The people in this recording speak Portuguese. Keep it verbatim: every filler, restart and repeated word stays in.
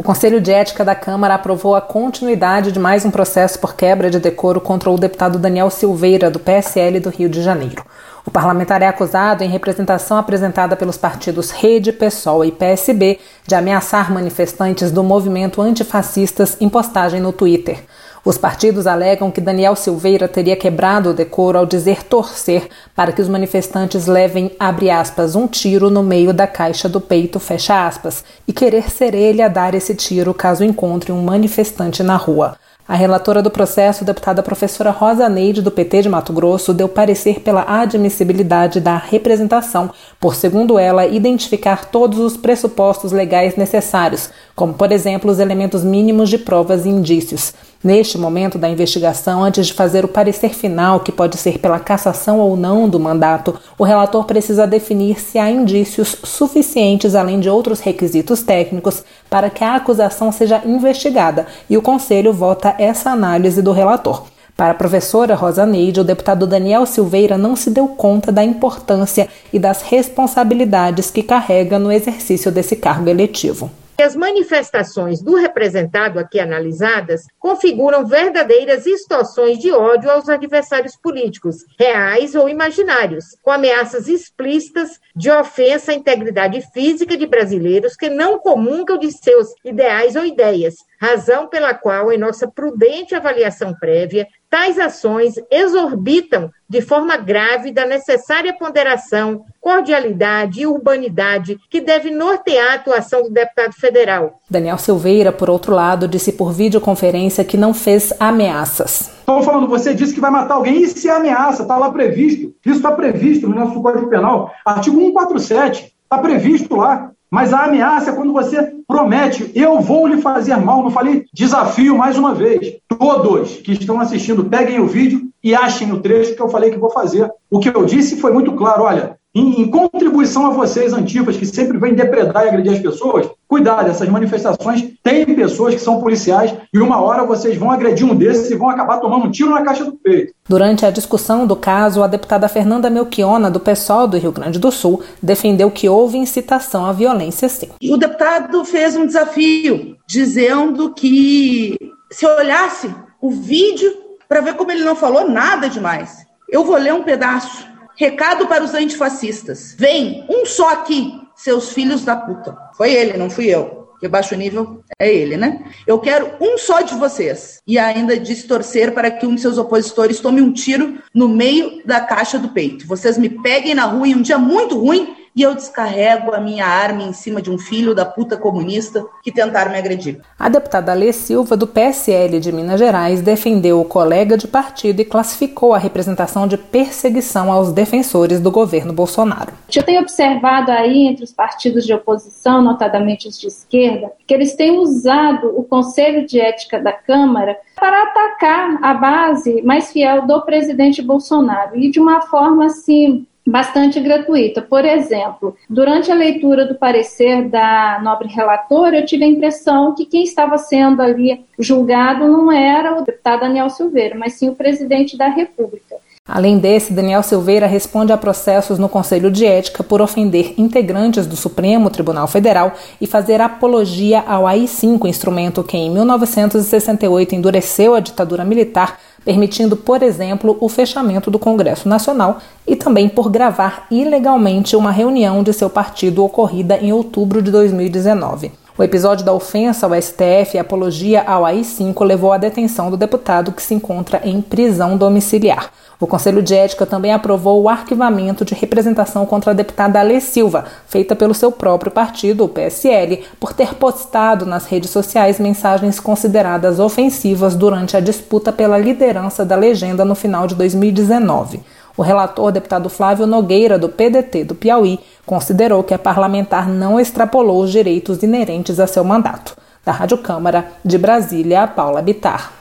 Conselho de Ética da Câmara aprovou a continuidade de mais um processo por quebra de decoro contra o deputado Daniel Silveira, do P S L do Rio de Janeiro. O parlamentar é acusado, em representação apresentada pelos partidos Rede, PSOL e P S B, de ameaçar manifestantes do movimento antifascistas em postagem no Twitter. Os partidos alegam que Daniel Silveira teria quebrado o decoro ao dizer torcer para que os manifestantes levem, abre aspas, um tiro no meio da caixa do peito, fecha aspas, e querer ser ele a dar esse tiro caso encontre um manifestante na rua. A relatora do processo, deputada professora Rosa Neide, do P T de Mato Grosso, deu parecer pela admissibilidade da representação, por, segundo ela, identificar todos os pressupostos legais necessários, como, por exemplo, os elementos mínimos de provas e indícios. Neste momento da investigação, antes de fazer o parecer final, que pode ser pela cassação ou não do mandato, o relator precisa definir se há indícios suficientes, além de outros requisitos técnicos, para que a acusação seja investigada, e o Conselho vota essa análise do relator. Para a professora Rosa Neide, o deputado Daniel Silveira não se deu conta da importância e das responsabilidades que carrega no exercício desse cargo eletivo. As manifestações do representado aqui analisadas configuram verdadeiras extorsões de ódio aos adversários políticos, reais ou imaginários, com ameaças explícitas de ofensa à integridade física de brasileiros que não comungam de seus ideais ou ideias, razão pela qual, em nossa prudente avaliação prévia, tais ações exorbitam de forma grave da necessária ponderação, cordialidade e urbanidade que deve nortear a atuação do deputado federal. Daniel Silveira, por outro lado, disse por videoconferência que não fez ameaças. Estou falando, você disse que vai matar alguém, e se é ameaça? Está lá previsto. Isso está previsto no nosso Código Penal. Artigo cento e quarenta e sete, está previsto lá. Mas a ameaça é quando você promete, eu vou lhe fazer mal. Não falei desafio mais uma vez. Todos que estão assistindo, peguem o vídeo e achem o trecho que eu falei que vou fazer. O que eu disse foi muito claro, olha, em, em contribuição a vocês, antifas, que sempre vêm depredar e agredir as pessoas, cuidado, essas manifestações têm pessoas que são policiais e uma hora vocês vão agredir um desses e vão acabar tomando um tiro na caixa do peito. Durante a discussão do caso, a deputada Fernanda Melchiona, do PSOL do Rio Grande do Sul, defendeu que houve incitação à violência, sim. O deputado fez um desafio, dizendo que se eu olhasse o vídeo para ver como ele não falou nada demais. Eu vou ler um pedaço. Recado para os antifascistas. Vem, um só aqui, seus filhos da puta. Foi ele, não fui eu. Porque baixo nível é ele, né? Eu quero um só de vocês. E ainda distorcer para que um de seus opositores tome um tiro no meio da caixa do peito. Vocês me peguem na rua em um dia muito ruim e eu descarrego a minha arma em cima de um filho da puta comunista que tentaram me agredir. A deputada Alê Silva, do P S L de Minas Gerais, defendeu o colega de partido e classificou a representação de perseguição aos defensores do governo Bolsonaro. Eu tenho observado aí entre os partidos de oposição, notadamente os de esquerda, que eles têm usado o Conselho de Ética da Câmara para atacar a base mais fiel do presidente Bolsonaro e de uma forma assim bastante gratuita. Por exemplo, durante a leitura do parecer da nobre relatora, eu tive a impressão que quem estava sendo ali julgado não era o deputado Daniel Silveira, mas sim o presidente da República. Além desse, Daniel Silveira responde a processos no Conselho de Ética por ofender integrantes do Supremo Tribunal Federal e fazer apologia ao A I cinco, instrumento que em mil novecentos e sessenta e oito endureceu a ditadura militar, permitindo, por exemplo, o fechamento do Congresso Nacional, e também por gravar ilegalmente uma reunião de seu partido ocorrida em outubro de dois mil e dezenove. O episódio da ofensa ao S T F e apologia ao A I cinco levou à detenção do deputado, que se encontra em prisão domiciliar. O Conselho de Ética também aprovou o arquivamento de representação contra a deputada Alê Silva, feita pelo seu próprio partido, o P S L, por ter postado nas redes sociais mensagens consideradas ofensivas durante a disputa pela liderança da legenda no final de dois mil e dezenove. O relator, deputado Flávio Nogueira, do P D T do Piauí, considerou que a parlamentar não extrapolou os direitos inerentes a seu mandato. Da Rádio Câmara, de Brasília, Paula Bittar.